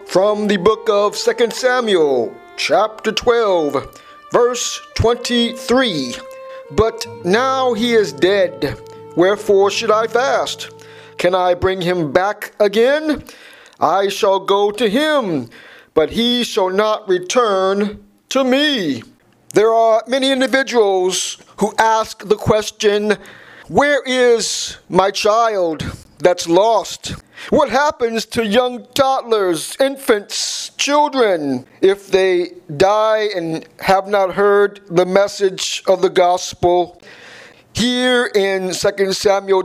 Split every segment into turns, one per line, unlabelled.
From the book of 2 Samuel, chapter 12, verse 23. But now he is dead, wherefore should I fast? Can I bring him back again? I shall go to him, but he shall not return to me. There are many individuals who ask the question, where is my child that's lost? What happens to young toddlers, infants, children, if they die and have not heard the message of the gospel? Here in 2 Samuel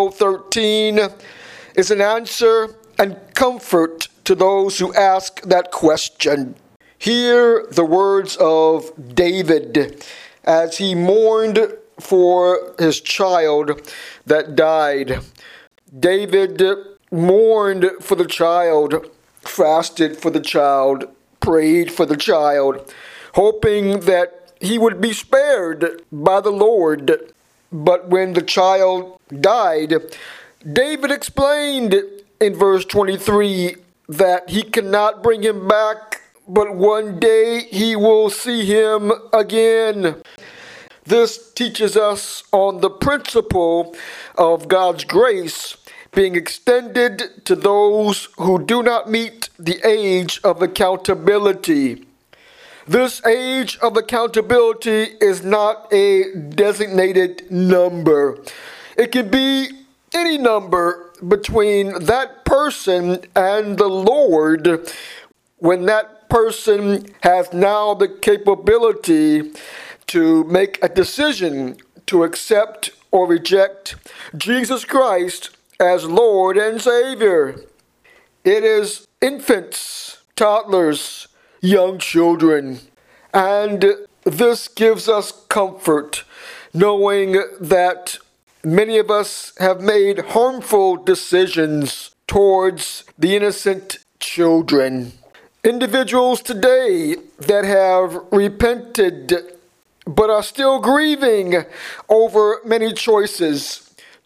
12:13 is an answer and comfort to those who ask that question. Hear the words of David as he mourned for his child that died. David mourned for the child, fasted for the child, prayed for the child, hoping that he would be spared by the Lord. But when the child died, David explained in verse 23 that he cannot bring him back, but one day he will see him again. This teaches us on the principle of God's grace being extended to those who do not meet the age of accountability. This age of accountability is not a designated number. It can be any number between that person and the Lord when that person has now the capability to make a decision to accept or reject Jesus Christ as Lord and Savior. It is infants, toddlers, young children, and this gives us comfort knowing that many of us have made harmful decisions towards the innocent children. Individuals today that have repented but are still grieving over many choices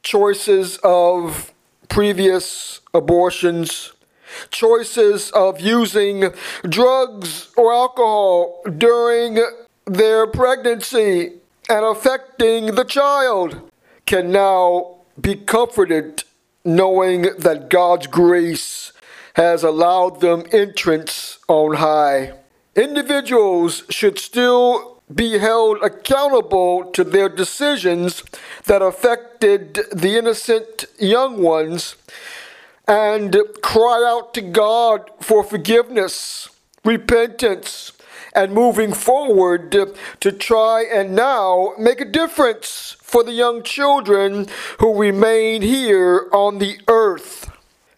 of previous abortions, choices of using drugs or alcohol during their pregnancy and affecting the child, can now be comforted knowing that God's grace has allowed them entrance on high. Individuals should still be held accountable to their decisions that affected the innocent young ones and cry out to God for forgiveness, repentance, and moving forward to try and now make a difference for the young children who remain here on the earth.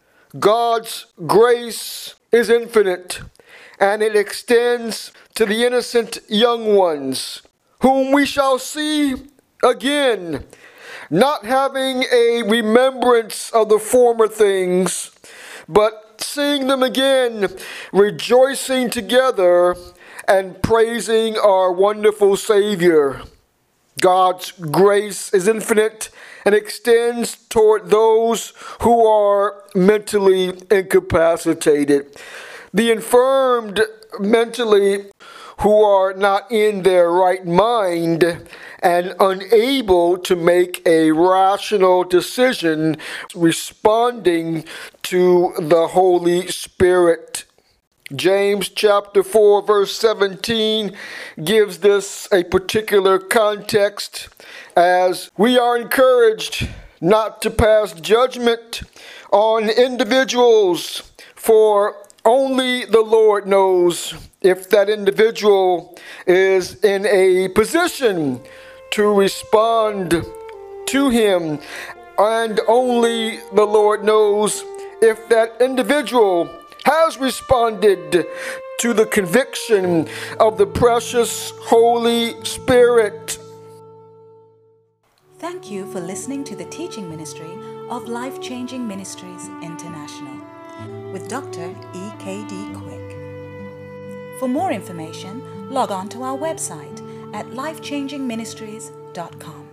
God's grace is infinite, and it extends to the innocent young ones, whom we shall see again, not having a remembrance of the former things, but seeing them again, rejoicing together and praising our wonderful Savior. God's grace is infinite and extends toward those who are mentally incapacitated, the infirmed mentally, who are not in their right mind and unable to make a rational decision responding to the Holy Spirit. James chapter 4 verse 17 gives this a particular context as we are encouraged not to pass judgment on individuals, for only the Lord knows if that individual is in a position to respond to Him, and only the Lord knows if that individual has responded to the conviction of the precious Holy Spirit.
Thank you for listening to the teaching ministry of Life Changing Ministries International with Dr. E.K.D. Quick. For more information, log on to our website at lifechangingministries.com.